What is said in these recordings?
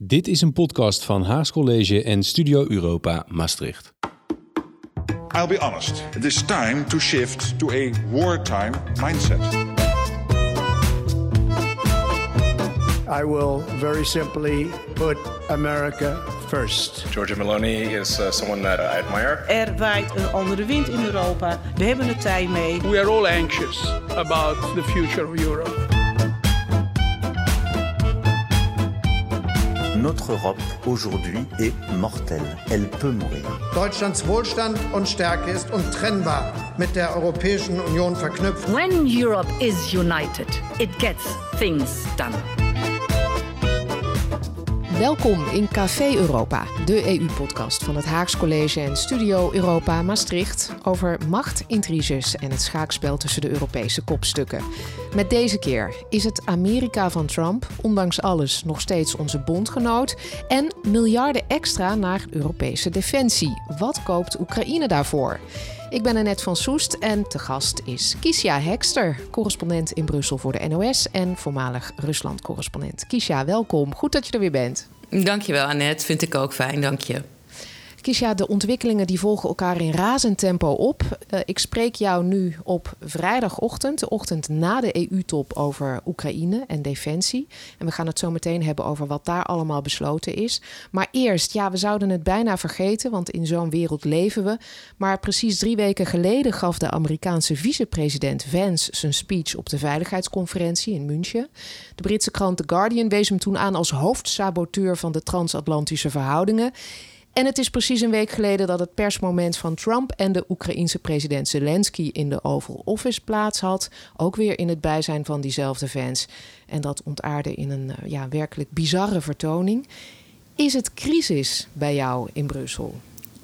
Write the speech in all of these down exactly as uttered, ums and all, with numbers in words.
Dit is een podcast van Haags College en Studio Europa Maastricht. I'll be honest, it is time to shift to a wartime mindset. I will very simply put America first. Giorgia Meloni is uh, someone that I admire. Er waait een andere wind in Europa. We hebben het tij mee. We are all anxious about the future of Europe. Notre Europe aujourd'hui est mortelle. Elle peut mourir. Deutschlands Wohlstand und Stärke ist untrennbar mit der Europäischen Union verknüpft. When Europe is united, it gets things done. Welkom in Café Europa, de E U-podcast van het Haags College en Studio Europa Maastricht over macht, intriges en het schaakspel tussen de Europese kopstukken. Met deze keer is het Amerika van Trump, ondanks alles nog steeds onze bondgenoot, en miljarden extra naar Europese defensie. Wat koopt Oekraïne daarvoor? Ik ben Annette van Soest en te gast is Kiesja Hekster, correspondent in Brussel voor de N O S en voormalig Rusland-correspondent. Kiesja, welkom. Goed dat je er weer bent. Dankjewel, Annette. Vind ik ook fijn, dank je. Kiesja, de ontwikkelingen die volgen elkaar in razend tempo op. Uh, ik spreek jou nu op vrijdagochtend, de ochtend na de E U-top over Oekraïne en defensie. En we gaan het zo meteen hebben over wat daar allemaal besloten is. Maar eerst, ja, we zouden het bijna vergeten, want in zo'n wereld leven we. Maar precies drie weken geleden gaf de Amerikaanse vicepresident Vance zijn speech op de veiligheidsconferentie in München. De Britse krant The Guardian wees hem toen aan als hoofdsaboteur van de transatlantische verhoudingen. En het is precies een week geleden dat het persmoment van Trump en de Oekraïense president Zelensky in de Oval Office plaats had. Ook weer in het bijzijn van diezelfde Vance. En dat ontaarde in een ja, werkelijk bizarre vertoning. Is het crisis bij jou in Brussel?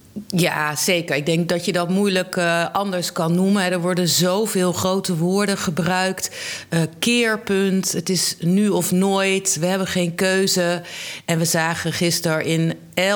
Ja, zeker. Ik denk dat je dat moeilijk uh, anders kan noemen. Er worden zoveel grote woorden gebruikt. Uh, keerpunt, het is nu of nooit. We hebben geen keuze. En we zagen gisteren in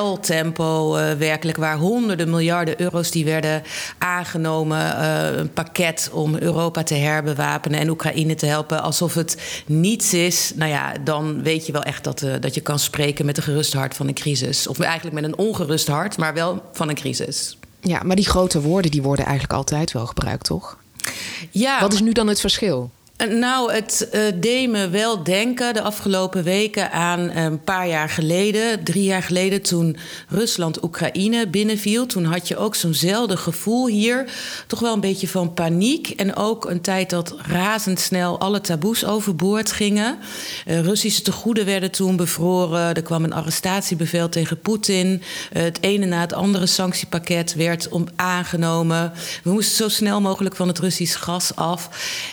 L-tempo uh, werkelijk waar honderden miljarden euro's die werden aangenomen. Uh, een pakket om Europa te herbewapenen en Oekraïne te helpen. Alsof het niets is. Nou ja, dan weet je wel echt dat, uh, dat je kan spreken met een gerust hart van een crisis. Of eigenlijk met een ongerust hart, maar wel van een crisis. Ja, maar die grote woorden die worden eigenlijk altijd wel gebruikt, toch? Ja. Wat is nu dan het verschil? Nou, het uh, deed me wel denken de afgelopen weken aan een paar jaar geleden, drie jaar geleden, toen Rusland Oekraïne binnenviel. Toen had je ook zo'nzelfde gevoel hier, toch wel een beetje van paniek. En ook een tijd dat razendsnel alle taboes overboord gingen. Uh, Russische tegoeden werden toen bevroren. Er kwam een arrestatiebevel tegen Poetin. Uh, het ene na het andere sanctiepakket werd om aangenomen. We moesten zo snel mogelijk van het Russisch gas af.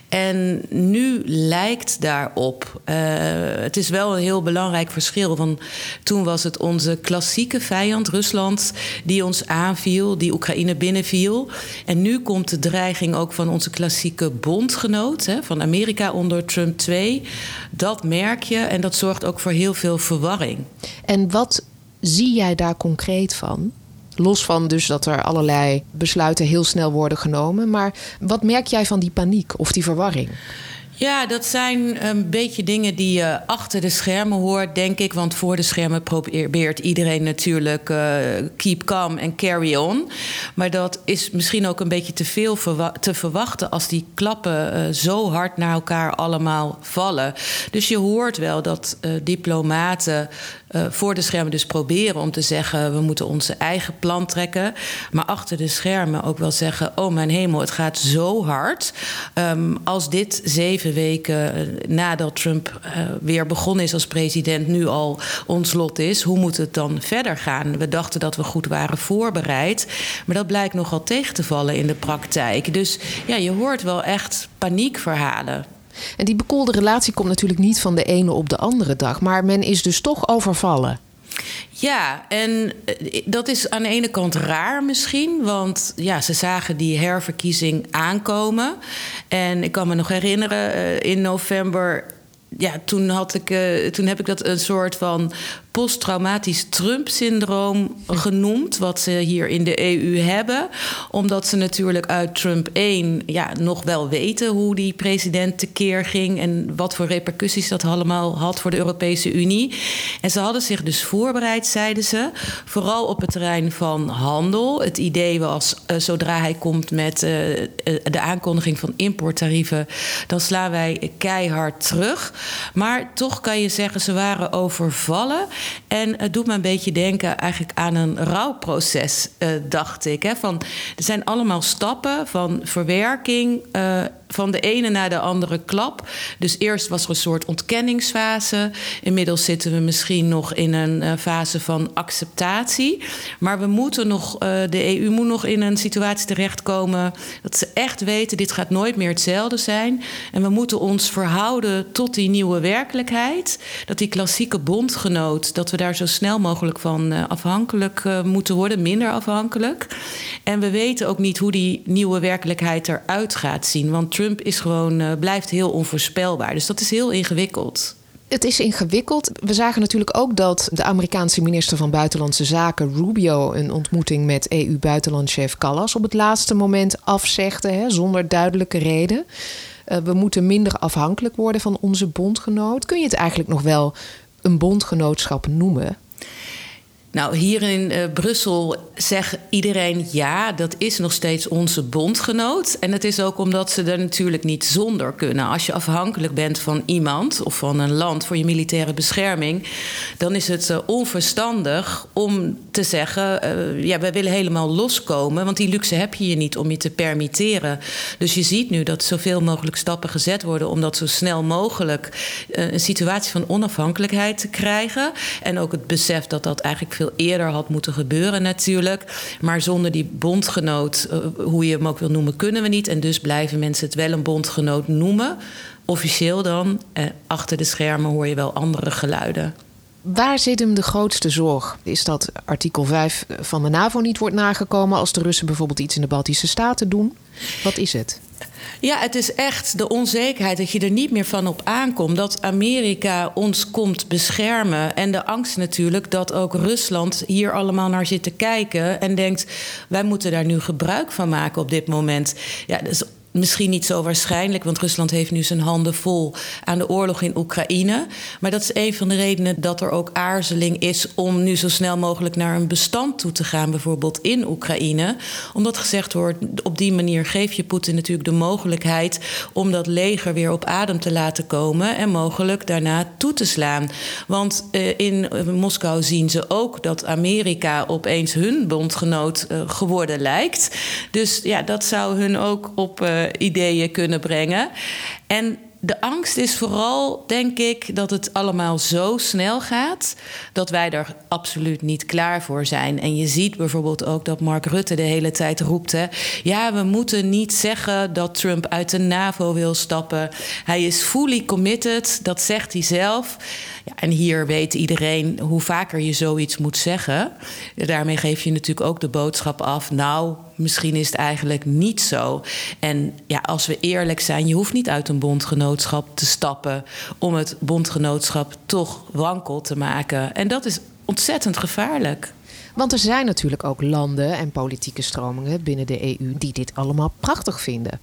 En nu lijkt daarop. Uh, het is wel een heel belangrijk verschil. Want toen was het onze klassieke vijand, Rusland, die ons aanviel, die Oekraïne binnenviel. En nu komt de dreiging ook van onze klassieke bondgenoot, hè, van Amerika onder Trump twee. Dat merk je en dat zorgt ook voor heel veel verwarring. En wat zie jij daar concreet van? Los van dus dat er allerlei besluiten heel snel worden genomen. Maar wat merk jij van die paniek of die verwarring? Ja, dat zijn een beetje dingen die je achter de schermen hoort, denk ik. Want voor de schermen probeert iedereen natuurlijk uh, keep calm en carry on. Maar dat is misschien ook een beetje te veel verwa- te verwachten als die klappen uh, zo hard naar elkaar allemaal vallen. Dus je hoort wel dat uh, diplomaten uh, voor de schermen dus proberen om te zeggen, we moeten onze eigen plan trekken. Maar achter de schermen ook wel zeggen, oh mijn hemel, het gaat zo hard. Um, als dit zeven weken nadat Trump uh, weer begonnen is als president, nu al ons lot is, hoe moet het dan verder gaan? We dachten dat we goed waren voorbereid, maar dat blijkt nogal tegen te vallen in de praktijk. Dus ja, je hoort wel echt paniekverhalen. En die bekoelde relatie komt natuurlijk niet van de ene op de andere dag, maar men is dus toch overvallen. Ja, en dat is aan de ene kant raar misschien, want ja, ze zagen die herverkiezing aankomen. En ik kan me nog herinneren, in november, ja, toen, had ik, uh, toen heb ik dat een soort van posttraumatisch Trump-syndroom genoemd, wat ze hier in de E U hebben. Omdat ze natuurlijk uit Trump één ja, nog wel weten hoe die president tekeer ging en wat voor repercussies dat allemaal had voor de Europese Unie. En ze hadden zich dus voorbereid, zeiden ze, vooral op het terrein van handel. Het idee was, uh, zodra hij komt met uh, uh, de aankondiging van importtarieven, dan slaan wij keihard terug. Maar toch kan je zeggen, ze waren overvallen. En het doet me een beetje denken eigenlijk aan een rouwproces, uh, dacht ik. Hè? Van, er zijn allemaal stappen van verwerking, uh, van de ene naar de andere klap. Dus eerst was er een soort ontkenningsfase. Inmiddels zitten we misschien nog in een uh, fase van acceptatie. Maar we moeten nog, uh, de E U moet nog in een situatie terechtkomen dat ze echt weten, dit gaat nooit meer hetzelfde zijn. En we moeten ons verhouden tot die nieuwe werkelijkheid. Dat die klassieke bondgenoot, dat we daar zo snel mogelijk van uh, afhankelijk uh, moeten worden, minder afhankelijk. En we weten ook niet hoe die nieuwe werkelijkheid eruit gaat zien. Want Trump is gewoon, uh, blijft heel onvoorspelbaar. Dus dat is heel ingewikkeld. Het is ingewikkeld. We zagen natuurlijk ook dat de Amerikaanse minister van Buitenlandse Zaken, Rubio, een ontmoeting met E U-buitenlandchef Kallas op het laatste moment afzegde, hè, zonder duidelijke reden. Uh, we moeten minder afhankelijk worden van onze bondgenoot. Kun je het eigenlijk nog wel een bondgenootschap noemen? Nou, hier in uh, Brussel zegt iedereen ja, dat is nog steeds onze bondgenoot. En het is ook omdat ze er natuurlijk niet zonder kunnen. Als je afhankelijk bent van iemand of van een land voor je militaire bescherming, dan is het uh, onverstandig om te zeggen, uh, ja, wij willen helemaal loskomen, want die luxe heb je je niet om je te permitteren. Dus je ziet nu dat zoveel mogelijk stappen gezet worden om dat zo snel mogelijk uh, een situatie van onafhankelijkheid te krijgen. En ook het besef dat dat eigenlijk veel eerder had moeten gebeuren natuurlijk. Maar zonder die bondgenoot, uh, hoe je hem ook wil noemen, kunnen we niet. En dus blijven mensen het wel een bondgenoot noemen. Officieel dan. Uh, achter de schermen hoor je wel andere geluiden. Waar zit hem de grootste zorg? Is dat artikel vijf van de NAVO niet wordt nagekomen als de Russen bijvoorbeeld iets in de Baltische Staten doen? Wat is het? Ja, het is echt de onzekerheid dat je er niet meer van op aankomt. Dat Amerika ons komt beschermen. En de angst natuurlijk dat ook Rusland hier allemaal naar zit te kijken en denkt, wij moeten daar nu gebruik van maken op dit moment. Ja, dat is misschien niet zo waarschijnlijk, want Rusland heeft nu zijn handen vol aan de oorlog in Oekraïne. Maar dat is een van de redenen dat er ook aarzeling is om nu zo snel mogelijk naar een bestand toe te gaan, bijvoorbeeld in Oekraïne. Omdat gezegd wordt, op die manier geef je Poetin natuurlijk de mogelijkheid om dat leger weer op adem te laten komen en mogelijk daarna toe te slaan. Want uh, in Moskou zien ze ook dat Amerika opeens hun bondgenoot uh, geworden lijkt. Dus ja, dat zou hun ook op uh, ideeën kunnen brengen. En de angst is vooral, denk ik, dat het allemaal zo snel gaat dat wij er absoluut niet klaar voor zijn. En je ziet bijvoorbeeld ook dat Mark Rutte de hele tijd roept, hè, ja, we moeten niet zeggen dat Trump uit de NAVO wil stappen. Hij is fully committed, dat zegt hij zelf. Ja, en hier weet iedereen hoe vaker je zoiets moet zeggen. Daarmee geef je natuurlijk ook de boodschap af, nou, misschien is het eigenlijk niet zo. En ja, als we eerlijk zijn, je hoeft niet uit een bondgenootschap te stappen om het bondgenootschap toch wankel te maken. En dat is ontzettend gevaarlijk. Want er zijn natuurlijk ook landen en politieke stromingen binnen de E U die dit allemaal prachtig vinden.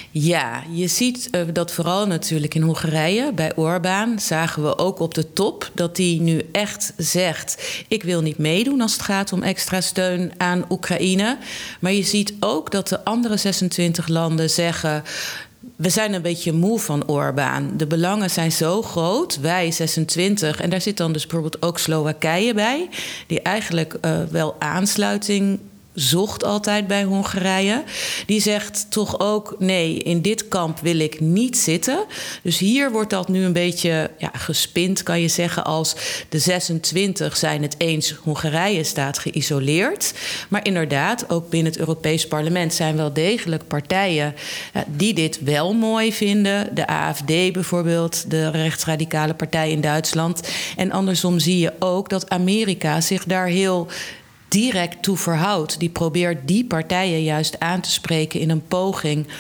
Ja, je ziet uh, dat vooral natuurlijk in Hongarije, bij Orbán, zagen we ook op de top dat die nu echt zegt, ik wil niet meedoen als het gaat om extra steun aan Oekraïne. Maar je ziet ook dat de andere zesentwintig landen zeggen, we zijn een beetje moe van Orbán. De belangen zijn zo groot, wij zesentwintig... en daar zit dan dus bijvoorbeeld ook Slowakije bij, die eigenlijk uh, wel aansluiting zocht altijd bij Hongarije. Die zegt toch ook, nee, in dit kamp wil ik niet zitten. Dus hier wordt dat nu een beetje ja, gespind, kan je zeggen, als de zesentwintig zijn het eens, Hongarije staat geïsoleerd. Maar inderdaad, ook binnen het Europees Parlement zijn wel degelijk partijen ja, die dit wel mooi vinden. De A F D bijvoorbeeld, de rechtsradicale partij in Duitsland. En andersom zie je ook dat Amerika zich daar heel direct toe verhoudt. Die probeert die partijen juist aan te spreken in een poging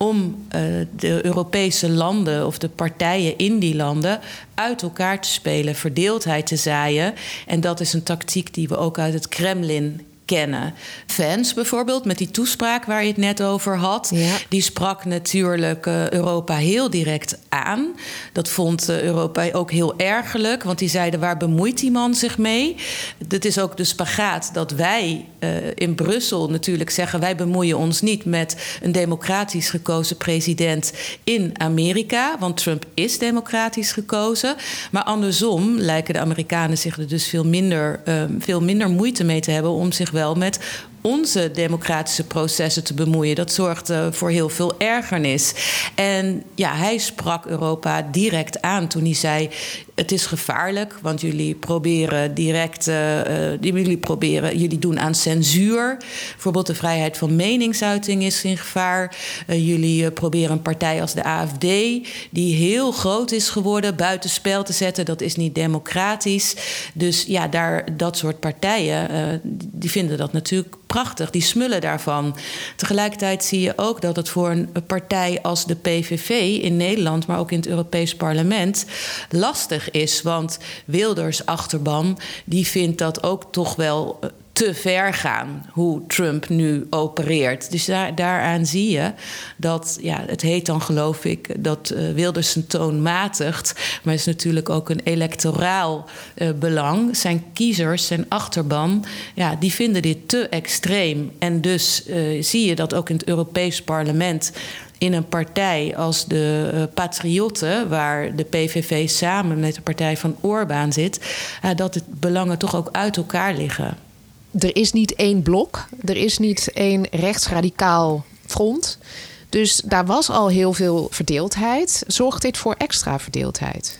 om uh, de Europese landen of de partijen in die landen uit elkaar te spelen, verdeeldheid te zaaien. En dat is een tactiek die we ook uit het Kremlin kennen. Vance bijvoorbeeld, met die toespraak waar je het net over had, ja. die sprak natuurlijk uh, Europa heel direct aan. Dat vond uh, Europa ook heel ergerlijk, want die zeiden, waar bemoeit die man zich mee? Dat is ook de spagaat dat wij uh, in Brussel natuurlijk zeggen, wij bemoeien ons niet met een democratisch gekozen president in Amerika, want Trump is democratisch gekozen. Maar andersom lijken de Amerikanen zich er dus veel minder, uh, veel minder moeite mee te hebben om zich wel met onze democratische processen te bemoeien. Dat zorgt uh, voor heel veel ergernis. En ja, hij sprak Europa direct aan toen hij zei, het is gevaarlijk, want jullie proberen direct, uh, uh, jullie proberen, jullie doen aan censuur. Bijvoorbeeld de vrijheid van meningsuiting is in gevaar. Uh, jullie uh, proberen een partij als de A F D, die heel groot is geworden, buitenspel te zetten. Dat is niet democratisch. Dus ja, daar, dat soort partijen, uh, die vinden dat natuurlijk prachtig. Die smullen daarvan. Tegelijkertijd zie je ook dat het voor een partij als de P V V in Nederland, maar ook in het Europees Parlement, lastig is. Want Wilders' achterban, die vindt dat ook toch wel te ver gaan, hoe Trump nu opereert. Dus daar, daaraan zie je dat, ja, het heet dan geloof ik, dat uh, Wilders zijn toon matigt, maar het is natuurlijk ook een electoraal uh, belang. Zijn kiezers, zijn achterban, ja, die vinden dit te extreem. En dus uh, zie je dat ook in het Europees Parlement, in een partij als de uh, Patriotten, waar de P V V samen met de partij van Orbán zit, uh, dat de belangen toch ook uit elkaar liggen. Er is niet één blok, er is niet één rechtsradicaal front. Dus daar was al heel veel verdeeldheid. Zorgt dit voor extra verdeeldheid?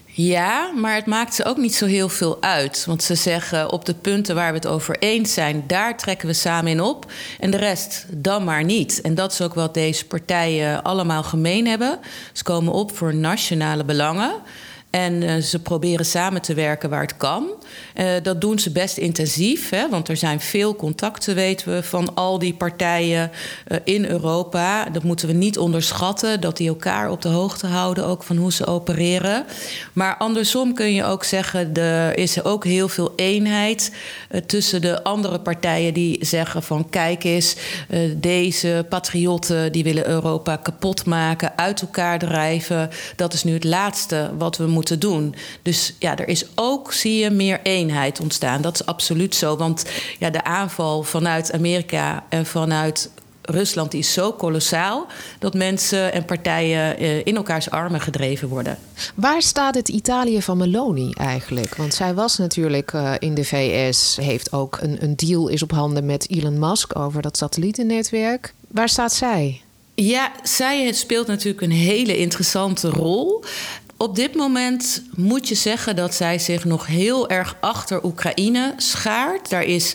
Ja, maar het maakt ze ook niet zo heel veel uit. Want ze zeggen, op de punten waar we het over eens zijn, daar trekken we samen in op. En de rest dan maar niet. En dat is ook wat deze partijen allemaal gemeen hebben. Ze komen op voor nationale belangen. En uh, ze proberen samen te werken waar het kan. Uh, dat doen ze best intensief, hè, want er zijn veel contacten, weten we, van al die partijen uh, in Europa. Dat moeten we niet onderschatten, dat die elkaar op de hoogte houden, ook van hoe ze opereren. Maar andersom kun je ook zeggen, er is ook heel veel eenheid uh, tussen de andere partijen die zeggen van, kijk eens, uh, deze patriotten die willen Europa kapot maken, uit elkaar drijven. Dat is nu het laatste wat we moeten te doen. Dus ja, er is ook, zie je, meer eenheid ontstaan. Dat is absoluut zo. Want ja, de aanval vanuit Amerika en vanuit Rusland die is zo kolossaal dat mensen en partijen in elkaars armen gedreven worden. Waar staat het Italië van Meloni eigenlijk? Want zij was natuurlijk uh, in de V S, heeft ook een, een deal is op handen met Elon Musk over dat satellietennetwerk. Waar staat zij? Ja, zij speelt natuurlijk een hele interessante rol. Op dit moment moet je zeggen dat zij zich nog heel erg achter Oekraïne schaart. Daar is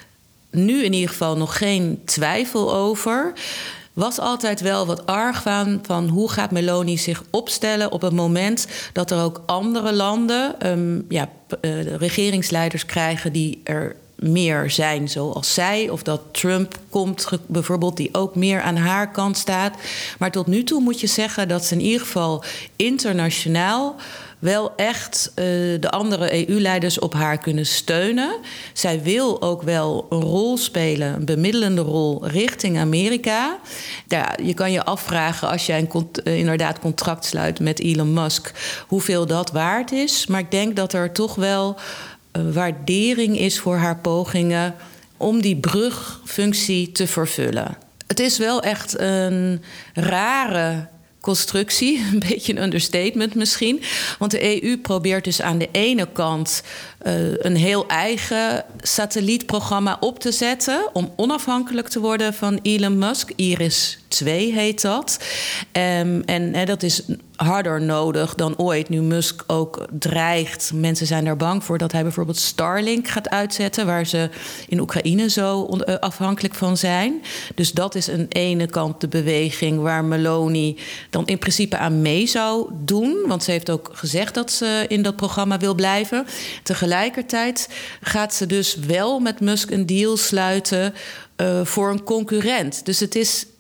nu in ieder geval nog geen twijfel over. Was altijd wel wat argwaan van hoe gaat Meloni zich opstellen op het moment dat er ook andere landen um, ja, uh, regeringsleiders krijgen die er meer zijn zoals zij, of dat Trump komt bijvoorbeeld, die ook meer aan haar kant staat. Maar tot nu toe moet je zeggen dat ze in ieder geval internationaal wel echt uh, de andere E U-leiders op haar kunnen steunen. Zij wil ook wel een rol spelen, een bemiddelende rol richting Amerika. Ja, je kan je afvragen als jij een cont- uh, inderdaad contract sluit met Elon Musk, hoeveel dat waard is. Maar ik denk dat er toch wel waardering is voor haar pogingen om die brugfunctie te vervullen. Het is wel echt een rare constructie, een beetje een understatement misschien. Want de E U probeert dus aan de ene kant uh, een heel eigen satellietprogramma op te zetten om onafhankelijk te worden van Elon Musk. Iris twee heet dat. Um, en hè, dat is harder nodig dan ooit, nu Musk ook dreigt. Mensen zijn er bang voor dat hij bijvoorbeeld Starlink gaat uitzetten, waar ze in Oekraïne zo uh, afhankelijk van zijn. Dus dat is aan de ene kant de beweging waar Meloni dan in principe aan mee zou doen. Want ze heeft ook gezegd dat ze in dat programma wil blijven. Tegelijkertijd gaat ze dus wel met Musk een deal sluiten uh, voor een concurrent. Dus het is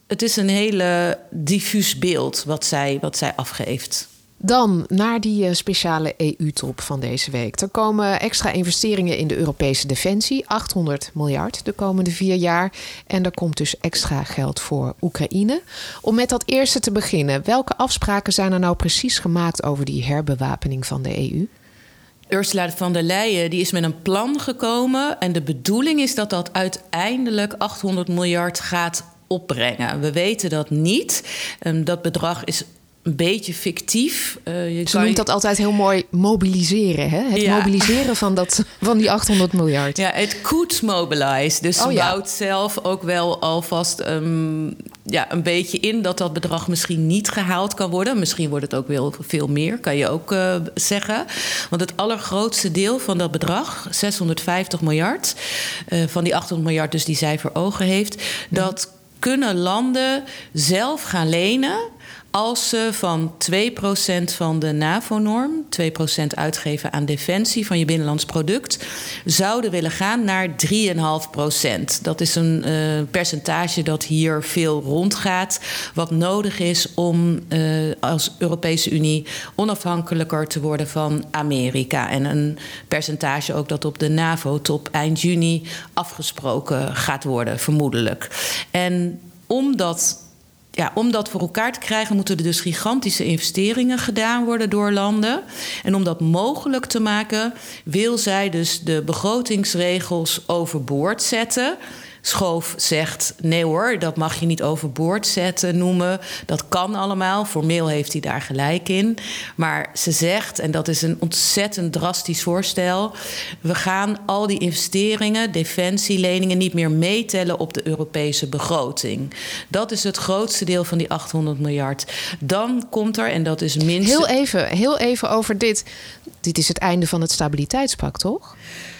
het is een hele diffuus beeld wat zij, wat zij afgeeft. Dan naar die speciale E U-top van deze week. Er komen extra investeringen in de Europese defensie. achthonderd miljard de komende vier jaar. En er komt dus extra geld voor Oekraïne. Om met dat eerste te beginnen. Welke afspraken zijn er nou precies gemaakt over die herbewapening van de E U? Ursula von der Leyen die is met een plan gekomen. En de bedoeling is dat dat uiteindelijk achthonderd miljard gaat opbrengen. We weten dat niet. Dat bedrag is een beetje fictief. Uh, je Ze noemt je... dat altijd heel mooi mobiliseren. Hè? Het ja. mobiliseren van, dat, van die achthonderd miljard. Ja, het could mobilize. Dus ze oh, ja. bouwt zelf ook wel alvast um, ja, een beetje in dat dat bedrag misschien niet gehaald kan worden. Misschien wordt het ook wel veel meer, kan je ook uh, zeggen. Want het allergrootste deel van dat bedrag, zeshonderdvijftig miljard... Uh, van die achthonderd miljard dus die zij voor ogen heeft... Mm. dat kunnen landen zelf gaan lenen als ze van twee procent van de NAVO-norm, twee procent uitgeven aan defensie van je binnenlands product, zouden willen gaan naar drie komma vijf procent. Dat is een uh, percentage dat hier veel rondgaat, wat nodig is om uh, als Europese Unie onafhankelijker te worden van Amerika. En een percentage ook dat op de NAVO-top eind juni afgesproken gaat worden, vermoedelijk. En omdat Ja, om dat voor elkaar te krijgen moeten er dus gigantische investeringen gedaan worden door landen. En om dat mogelijk te maken wil zij dus de begrotingsregels overboord zetten. Schoof zegt, nee hoor, dat mag je niet overboord zetten noemen. Dat kan allemaal, formeel heeft hij daar gelijk in. Maar ze zegt, en dat is een ontzettend drastisch voorstel, we gaan al die investeringen, defensieleningen, niet meer meetellen op de Europese begroting. Dat is het grootste deel van die achthonderd miljard. Dan komt er, en dat is minstens... Heel even, heel even over dit. Dit is het einde van het stabiliteitspact, toch?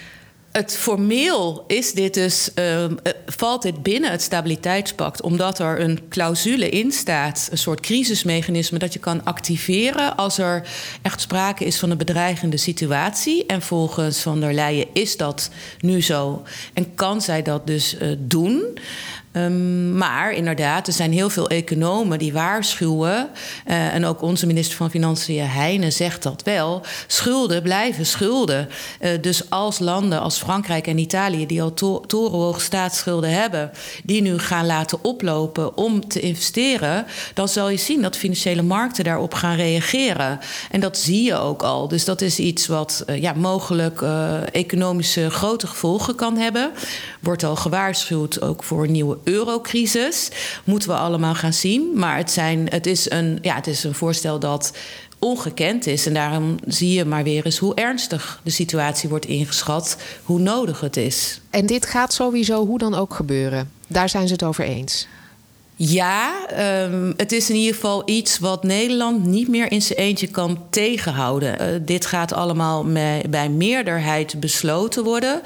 Het formeel is dit dus, uh, valt dit binnen het stabiliteitspact, omdat er een clausule in staat, een soort crisismechanisme dat je kan activeren als er echt sprake is van een bedreigende situatie. En volgens Von der Leyen is dat nu zo en kan zij dat dus uh, doen. Um, maar inderdaad, er zijn heel veel economen die waarschuwen, Uh, en ook onze minister van Financiën Heijnen zegt dat wel. Schulden blijven schulden. Uh, dus als landen als Frankrijk en Italië, die al to- torenhoge staatsschulden hebben, die nu gaan laten oplopen om te investeren, dan zal je zien dat financiële markten daarop gaan reageren. En dat zie je ook al. Dus dat is iets wat uh, ja, mogelijk uh, economische grote gevolgen kan hebben. Wordt al gewaarschuwd ook voor een nieuwe eurocrisis. Moeten we allemaal gaan zien. Maar het, zijn, het, is een, ja, het is een voorstel dat ongekend is. En daarom zie je maar weer eens hoe ernstig de situatie wordt ingeschat. Hoe nodig het is. En dit gaat sowieso hoe dan ook gebeuren. Daar zijn ze het over eens. Ja, um, het is in ieder geval iets wat Nederland niet meer in zijn eentje kan tegenhouden. Uh, dit gaat allemaal me- bij meerderheid besloten worden.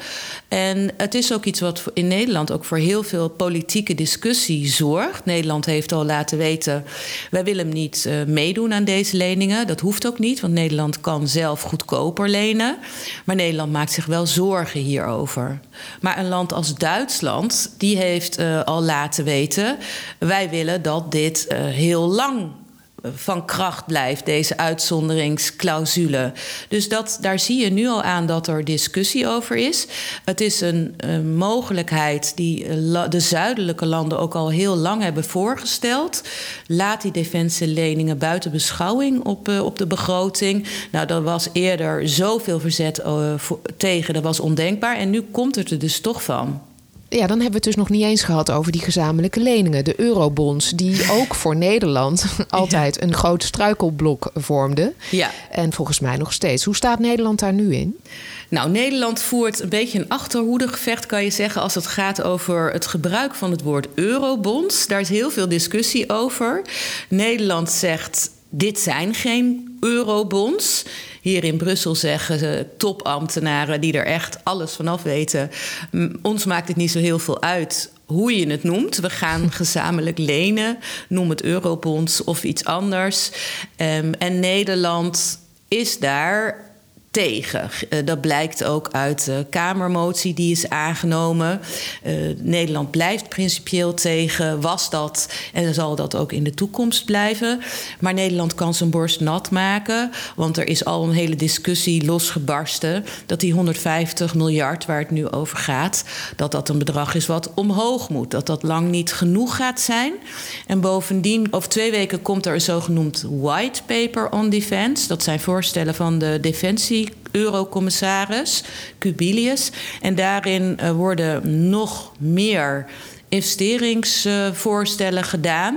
En het is ook iets wat in Nederland ook voor heel veel politieke discussie zorgt. Nederland heeft al laten weten, wij willen niet uh, meedoen aan deze leningen. Dat hoeft ook niet, want Nederland kan zelf goedkoper lenen. Maar Nederland maakt zich wel zorgen hierover. Maar een land als Duitsland, die heeft uh, al laten weten, wij willen dat dit uh, heel lang van kracht blijft, deze uitzonderingsclausule. Dus dat, daar zie je nu al aan dat er discussie over is. Het is een, een mogelijkheid die uh, de zuidelijke landen ook al heel lang hebben voorgesteld. Laat die defensieleningen buiten beschouwing op, uh, op de begroting. Nou, er was eerder zoveel verzet uh, voor, tegen, dat was ondenkbaar. En nu komt het er dus toch van. Ja, dan hebben we het dus nog niet eens gehad over die gezamenlijke leningen. De eurobonds, die ook voor Nederland altijd ja. een groot struikelblok vormden. Ja. En volgens mij nog steeds. Hoe staat Nederland daar nu in? Nou, Nederland voert een beetje een achterhoedegevecht, kan je zeggen, als het gaat over het gebruik van het woord eurobonds. Daar is heel veel discussie over. Nederland zegt, dit zijn geen eurobonds. Hier in Brussel zeggen ze topambtenaren die er echt alles vanaf weten, ons maakt het niet zo heel veel uit hoe je het noemt. We gaan gezamenlijk lenen, noem het eurobonds of iets anders. Um, en Nederland is daar tegen. Uh, dat blijkt ook uit de Kamermotie die is aangenomen. Uh, Nederland blijft principieel tegen, was dat en zal dat ook in de toekomst blijven. Maar Nederland kan zijn borst nat maken, want er is al een hele discussie losgebarsten dat die honderdvijftig miljard waar het nu over gaat, dat dat een bedrag is wat omhoog moet. Dat dat lang niet genoeg gaat zijn. En bovendien, over twee weken komt er een zogenoemd white paper on defense. Dat zijn voorstellen van de Defensie Eurocommissaris Kubilius. En daarin uh, worden nog meer investeringsvoorstellen uh, gedaan.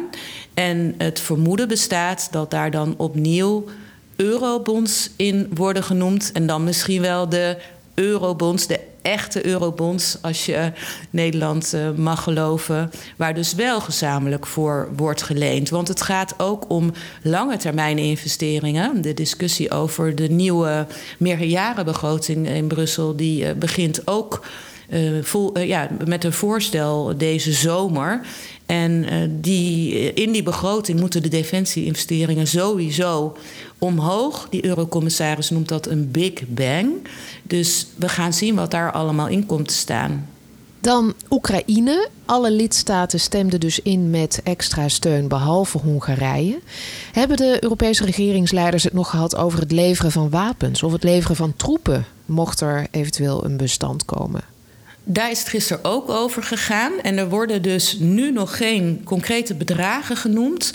En het vermoeden bestaat dat daar dan opnieuw eurobonds in worden genoemd. En dan misschien wel de eurobonds, de echte eurobonds, als je Nederland uh, mag geloven, waar dus wel gezamenlijk voor wordt geleend. Want het gaat ook om lange termijn investeringen. De discussie over de nieuwe meerjarenbegroting in Brussel, die uh, begint ook uh, vol, uh, ja, met een voorstel deze zomer. En uh, die, in die begroting moeten de defensie-investeringen sowieso omhoog. Die eurocommissaris noemt dat een Big Bang. Dus we gaan zien wat daar allemaal in komt te staan. Dan Oekraïne. Alle lidstaten stemden dus in met extra steun, behalve Hongarije. Hebben de Europese regeringsleiders het nog gehad over het leveren van wapens of het leveren van troepen, mocht er eventueel een bestand komen? Daar is het gisteren ook over gegaan. En er worden dus nu nog geen concrete bedragen genoemd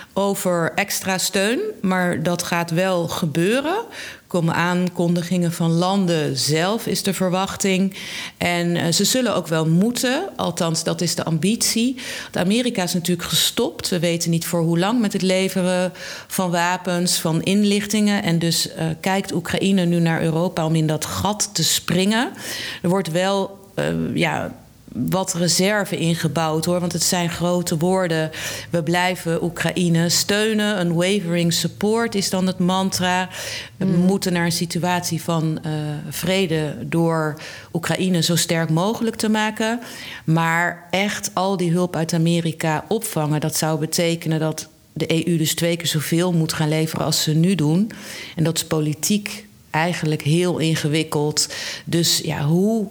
over extra steun. Maar dat gaat wel gebeuren. Er komen aankondigingen van landen zelf, is de verwachting. En uh, ze zullen ook wel moeten. Althans, dat is de ambitie. De Amerika is natuurlijk gestopt. We weten niet voor hoe lang met het leveren van wapens, van inlichtingen. En dus uh, kijkt Oekraïne nu naar Europa om in dat gat te springen. Er wordt wel Uh, ja, wat reserve ingebouwd, hoor. Want het zijn grote woorden. We blijven Oekraïne steunen. Een wavering support is dan het mantra. We mm. moeten naar een situatie van uh, vrede door Oekraïne zo sterk mogelijk te maken. Maar echt al die hulp uit Amerika opvangen, dat zou betekenen dat de E U dus twee keer zoveel moet gaan leveren als ze nu doen. En dat is politiek eigenlijk heel ingewikkeld. Dus ja, hoe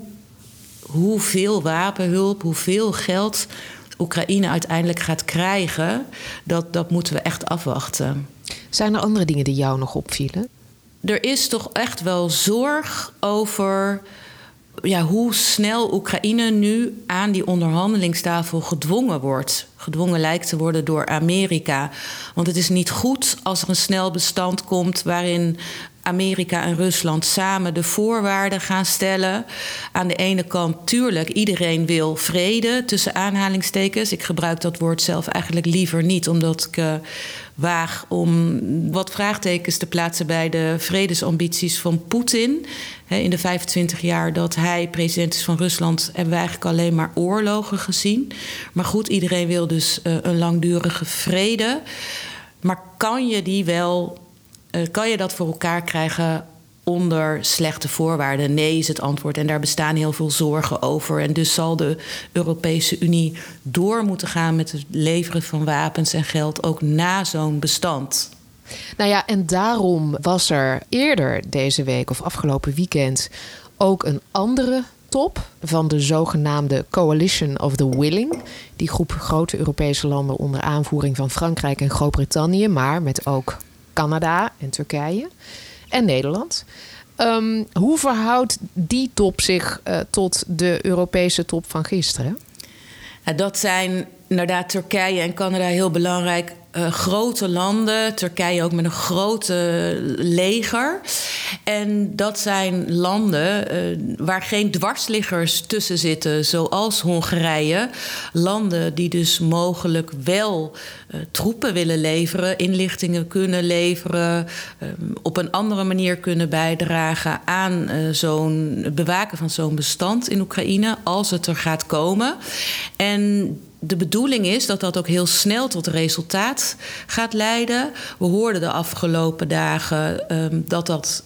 hoeveel wapenhulp, hoeveel geld Oekraïne uiteindelijk gaat krijgen, dat, dat moeten we echt afwachten. Zijn er andere dingen die jou nog opvielen? Er is toch echt wel zorg over ja, hoe snel Oekraïne nu aan die onderhandelingstafel gedwongen wordt. Gedwongen lijkt te worden door Amerika. Want het is niet goed als er een snel bestand komt waarin Amerika en Rusland samen de voorwaarden gaan stellen. Aan de ene kant, tuurlijk, iedereen wil vrede, tussen aanhalingstekens. Ik gebruik dat woord zelf eigenlijk liever niet, omdat ik uh, waag om wat vraagtekens te plaatsen bij de vredesambities van Poetin. He, in de vijfentwintig jaar dat hij president is van Rusland, hebben we eigenlijk alleen maar oorlogen gezien. Maar goed, iedereen wil dus uh, een langdurige vrede. Maar kan je die wel... Uh, kan je dat voor elkaar krijgen onder slechte voorwaarden? Nee, is het antwoord. En daar bestaan heel veel zorgen over. En dus zal de Europese Unie door moeten gaan met het leveren van wapens en geld ook na zo'n bestand. Nou ja, en daarom was er eerder deze week of afgelopen weekend ook een andere top van de zogenaamde Coalition of the Willing. Die groep grote Europese landen onder aanvoering van Frankrijk en Groot-Brittannië, maar met ook Canada en Turkije en Nederland. Um, hoe verhoudt die top zich uh, tot de Europese top van gisteren? Ja, dat zijn inderdaad Turkije en Canada heel belangrijk. Uh, grote landen, Turkije ook met een grote leger. En dat zijn landen uh, waar geen dwarsliggers tussen zitten, zoals Hongarije. Landen die dus mogelijk wel uh, troepen willen leveren, inlichtingen kunnen leveren, uh, op een andere manier kunnen bijdragen aan uh, zo'n bewaken van zo'n bestand in Oekraïne, als het er gaat komen. En de bedoeling is dat dat ook heel snel tot resultaat gaat leiden. We hoorden de afgelopen dagen um, dat dat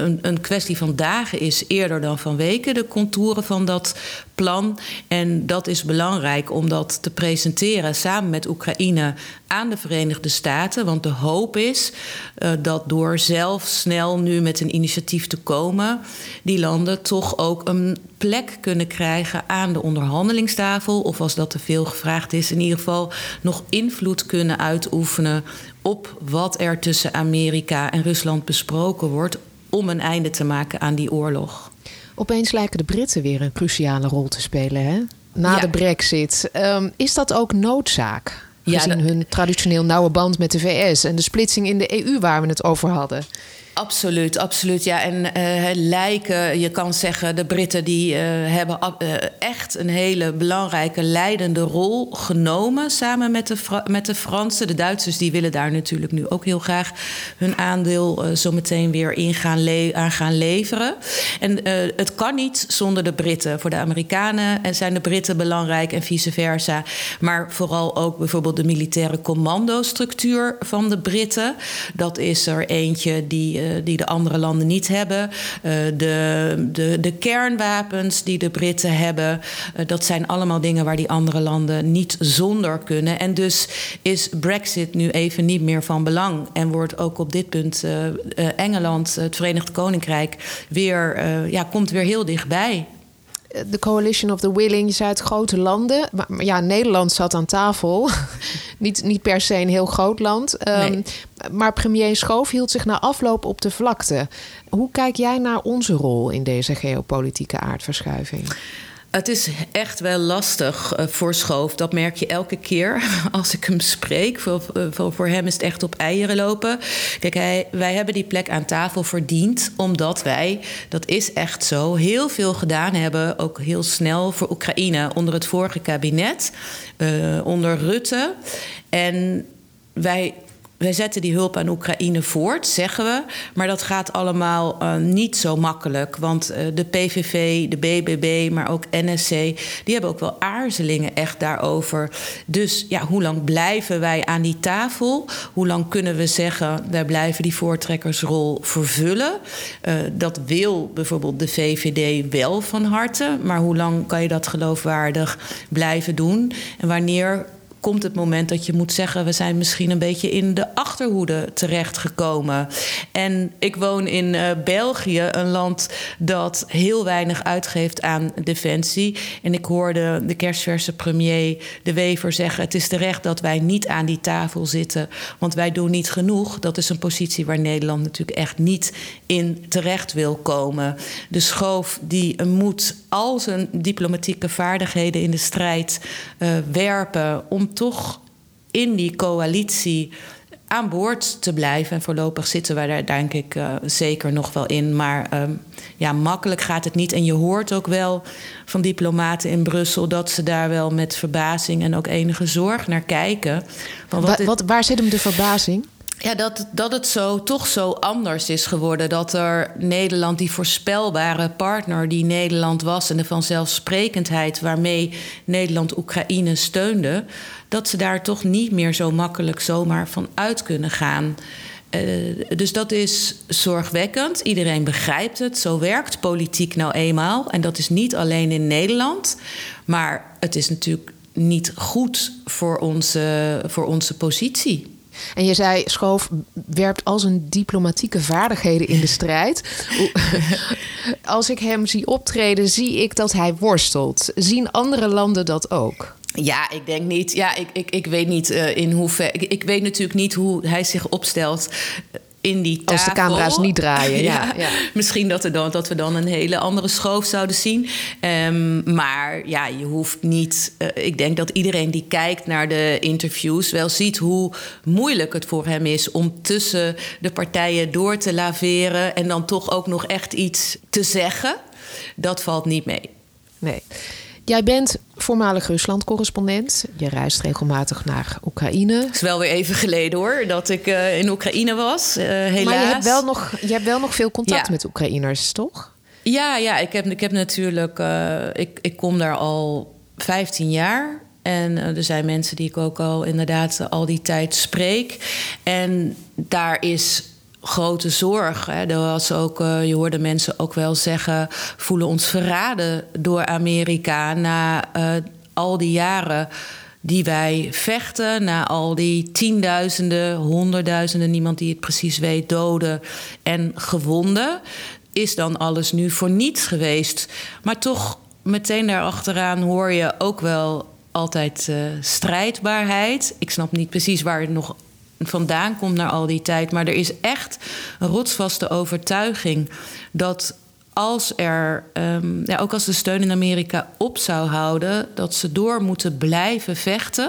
een, een kwestie van dagen is eerder dan van weken, de contouren van dat plan. En dat is belangrijk om dat te presenteren samen met Oekraïne aan de Verenigde Staten. Want de hoop is uh, dat door zelf snel nu met een initiatief te komen, die landen toch ook een plek kunnen krijgen aan de onderhandelingstafel. Of als dat te veel gevraagd is, in ieder geval nog invloed kunnen uitoefenen op wat er tussen Amerika en Rusland besproken wordt om een einde te maken aan die oorlog. Opeens lijken de Britten weer een cruciale rol te spelen, hè? Na ja. de Brexit. Um, is dat ook noodzaak? Gezien ja, dat... hun traditioneel nauwe band met de V S en de splitsing in de E U waar we het over hadden. Absoluut, absoluut. Ja, en uh, lijken, je kan zeggen, de Britten die uh, hebben uh, echt een hele belangrijke leidende rol genomen samen met de, Fra- met de Fransen. De Duitsers die willen daar natuurlijk nu ook heel graag hun aandeel uh, zo meteen weer in gaan le- aan gaan leveren. En uh, het kan niet zonder de Britten. Voor de Amerikanen zijn de Britten belangrijk en vice versa. Maar vooral ook bijvoorbeeld de militaire commandostructuur van de Britten. Dat is er eentje die die de andere landen niet hebben. Uh, de, de, de kernwapens die de Britten hebben. Uh, dat zijn allemaal dingen waar die andere landen niet zonder kunnen. En dus is Brexit nu even niet meer van belang. En wordt ook op dit punt uh, uh, Engeland, het Verenigd Koninkrijk, weer, uh, ja, komt weer heel dichtbij. De Coalition of the Willing, je zei het grote landen. Maar ja, Nederland zat aan tafel. niet, niet per se een heel groot land. Um, nee. Maar premier Schoof hield zich na afloop op de vlakte. Hoe kijk jij naar onze rol in deze geopolitieke aardverschuiving? Het is echt wel lastig uh, voor Schoof. Dat merk je elke keer als ik hem spreek. Voor, voor, voor hem is het echt op eieren lopen. Kijk, hij, wij hebben die plek aan tafel verdiend omdat wij, dat is echt zo, heel veel gedaan hebben, ook heel snel voor Oekraïne onder het vorige kabinet, uh, onder Rutte. En wij... Wij zetten die hulp aan Oekraïne voort, zeggen we. Maar dat gaat allemaal uh, niet zo makkelijk. Want uh, de P V V, de B B B, maar ook N S C, die hebben ook wel aarzelingen echt daarover. Dus ja, hoe lang blijven wij aan die tafel? Hoe lang kunnen we zeggen, wij blijven die voortrekkersrol vervullen? Uh, dat wil bijvoorbeeld de V V D wel van harte. Maar hoe lang kan je dat geloofwaardig blijven doen? En wanneer komt het moment dat je moet zeggen, we zijn misschien een beetje in de achterhoede terechtgekomen. En ik woon in uh, België, een land dat heel weinig uitgeeft aan defensie. En ik hoorde de kerstverse premier De Wever zeggen, het is terecht dat wij niet aan die tafel zitten, want wij doen niet genoeg. Dat is een positie waar Nederland natuurlijk echt niet in terecht wil komen. De Schoof die moet al zijn diplomatieke vaardigheden in de strijd uh, werpen om toch in die coalitie aan boord te blijven. En voorlopig zitten wij daar denk ik uh, zeker nog wel in. Maar um, ja, makkelijk gaat het niet. En je hoort ook wel van diplomaten in Brussel dat ze daar wel met verbazing en ook enige zorg naar kijken. Van wat Wa- wat, waar zit hem de verbazing? Ja, dat, dat het zo, toch zo anders is geworden. Dat er Nederland, die voorspelbare partner die Nederland was, en de vanzelfsprekendheid waarmee Nederland Oekraïne steunde, dat ze daar toch niet meer zo makkelijk zomaar van uit kunnen gaan. Uh, dus dat is zorgwekkend. Iedereen begrijpt het. Zo werkt politiek nou eenmaal. En dat is niet alleen in Nederland. Maar het is natuurlijk niet goed voor onze, voor onze positie. En je zei, Schoof werpt al zijn diplomatieke vaardigheden in de strijd. Als ik hem zie optreden, zie ik dat hij worstelt. Zien andere landen dat ook? Ja, ik denk niet. Ja, ik, ik, ik weet niet uh, in hoeverre. Ik, ik weet natuurlijk niet hoe hij zich opstelt in die tafel. Als de camera's niet draaien, ja. ja, ja. Misschien dat, er dan, dat we dan een hele andere Schoof zouden zien. Um, maar ja, je hoeft niet. Uh, ik denk dat iedereen die kijkt naar de interviews wel ziet hoe moeilijk het voor hem is om tussen de partijen door te laveren en dan toch ook nog echt iets te zeggen. Dat valt niet mee. Nee. Jij bent voormalig Rusland-correspondent. Je reist regelmatig naar Oekraïne. Het is wel weer even geleden hoor, dat ik uh, in Oekraïne was. Uh, helaas. Maar je hebt wel nog, je hebt wel nog veel contact ja. met Oekraïners, toch? Ja, ja ik, heb, ik heb natuurlijk... Uh, ik, ik kom daar al vijftien jaar. En uh, er zijn mensen die ik ook al inderdaad al die tijd spreek. En daar is grote zorg. Hè. Er was ook, uh, je hoorde mensen ook wel zeggen, voelen ons verraden door Amerika na uh, al die jaren die wij vechten, na al die tienduizenden, honderdduizenden, niemand die het precies weet, doden en gewonden. Is dan alles nu voor niets geweest? Maar toch, meteen daarachteraan hoor je ook wel altijd uh, strijdbaarheid. Ik snap niet precies waar het nog vandaan komt na al die tijd, maar er is echt een rotsvaste overtuiging dat als er, um, ja, ook als de steun in Amerika op zou houden, dat ze door moeten blijven vechten.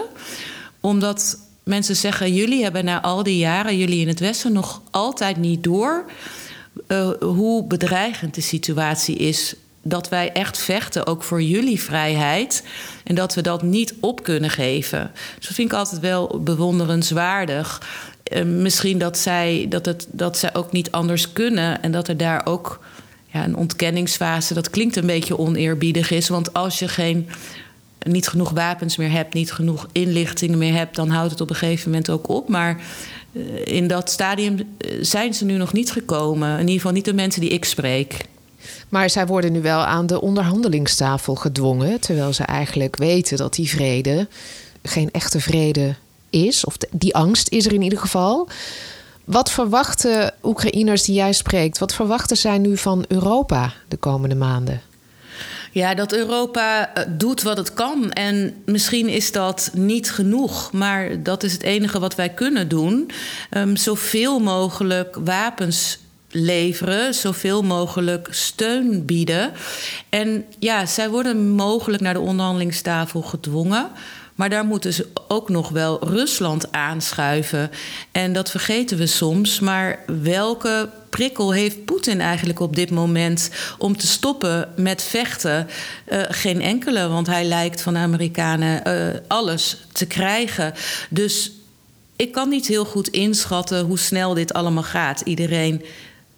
Omdat mensen zeggen, jullie hebben na al die jaren, jullie in het Westen, nog altijd niet door uh, hoe bedreigend de situatie is. Dat wij echt vechten, ook voor jullie vrijheid. En dat we dat niet op kunnen geven. Dus dat vind ik altijd wel bewonderenswaardig. Uh, misschien dat zij, dat, het, dat zij ook niet anders kunnen. En dat er daar ook ja, een ontkenningsfase, dat klinkt een beetje oneerbiedig is. Want als je geen, niet genoeg wapens meer hebt, niet genoeg inlichtingen meer hebt, dan houdt het op een gegeven moment ook op. Maar uh, in dat stadium zijn ze nu nog niet gekomen. In ieder geval niet de mensen die ik spreek. Maar zij worden nu wel aan de onderhandelingstafel gedwongen, terwijl ze eigenlijk weten dat die vrede geen echte vrede is. Of de, die angst is er in ieder geval. Wat verwachten Oekraïners die jij spreekt, wat verwachten zij nu van Europa de komende maanden? Ja, dat Europa doet wat het kan. En misschien is dat niet genoeg, maar dat is het enige wat wij kunnen doen. Um, zoveel mogelijk wapens leveren, zoveel mogelijk steun bieden. En ja, zij worden mogelijk naar de onderhandelingstafel gedwongen, maar daar moeten ze ook nog wel Rusland aanschuiven. En dat vergeten we soms. Maar welke prikkel heeft Poetin eigenlijk op dit moment om te stoppen met vechten? Uh, geen enkele, want hij lijkt van de Amerikanen uh, alles te krijgen. Dus ik kan niet heel goed inschatten hoe snel dit allemaal gaat. Iedereen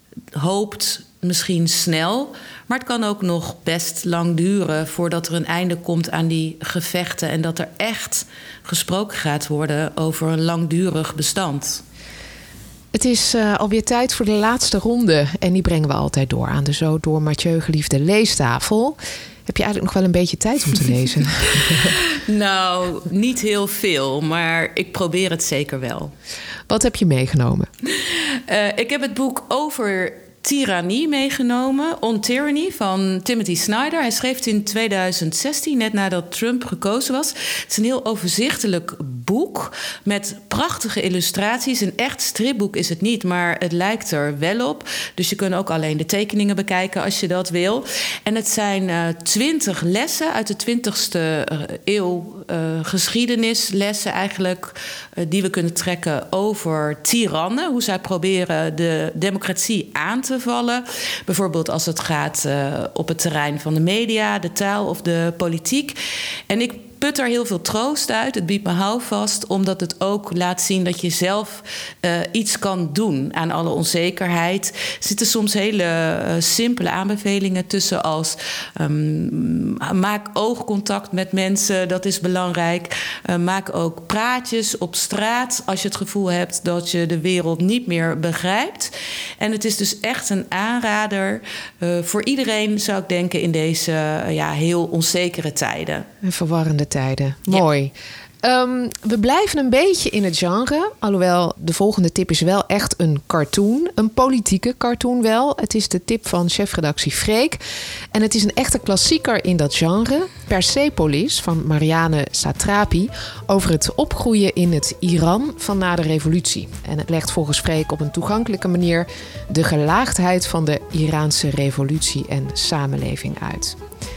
hoopt misschien snel, maar het kan ook nog best lang duren voordat er een einde komt aan die gevechten en dat er echt gesproken gaat worden over een langdurig bestand. Het is uh, alweer tijd voor de laatste ronde en die brengen we altijd door aan de zo door Mathieu geliefde leestafel. Heb je eigenlijk nog wel een beetje tijd om te lezen? Nou, niet heel veel, maar ik probeer het zeker wel. Wat heb je meegenomen? Uh, ik heb het boek over tirannie meegenomen, On Tyranny, van Timothy Snyder. Hij schreef het in tweeduizend zestien, net nadat Trump gekozen was. Het is een heel overzichtelijk boek met prachtige illustraties. Een echt stripboek is het niet, maar het lijkt er wel op. Dus je kunt ook alleen de tekeningen bekijken als je dat wil. En het zijn twintig uh, lessen uit de twintigste eeuw, uh, geschiedenislessen eigenlijk, uh, die we kunnen trekken over tirannen. Hoe zij proberen de democratie aan te vallen. Bijvoorbeeld als het gaat uh, op het terrein van de media, de taal of de politiek. En ik put er heel veel troost uit. Het biedt me houvast, omdat het ook laat zien dat je zelf uh, iets kan doen aan alle onzekerheid. Er zitten soms hele uh, simpele aanbevelingen tussen als um, maak oogcontact met mensen, dat is belangrijk. Uh, maak ook praatjes op straat als je het gevoel hebt dat je de wereld niet meer begrijpt. En het is dus echt een aanrader uh, voor iedereen, zou ik denken, in deze uh, ja, heel onzekere tijden. En verwarrende tijden. Mooi. Ja. Um, we blijven een beetje in het genre. Alhoewel, de volgende tip is wel echt een cartoon. Een politieke cartoon wel. Het is de tip van chefredactie Freek. En het is een echte klassieker in dat genre. Persepolis van Marianne Satrapi. Over het opgroeien in het Iran van na de revolutie. En het legt volgens Freek op een toegankelijke manier de gelaagdheid van de Iraanse revolutie en samenleving uit.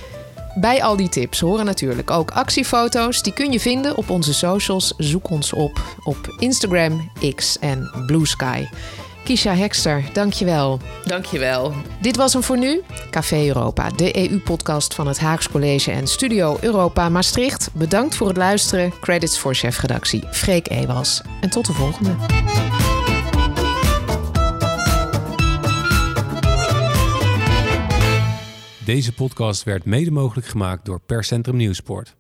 Bij al die tips horen natuurlijk ook actiefoto's. Die kun je vinden op onze socials. Zoek ons op op Instagram, X en Blue Sky. Kisha Hekster, dankjewel. Dankjewel. Dit was hem voor nu. Café Europa, de E U-podcast van het Haags College en Studio Europa Maastricht. Bedankt voor het luisteren. Credits voor chefredactie Freek Ewals. En tot de volgende. Deze podcast werd mede mogelijk gemaakt door Perscentrum Nieuwsport.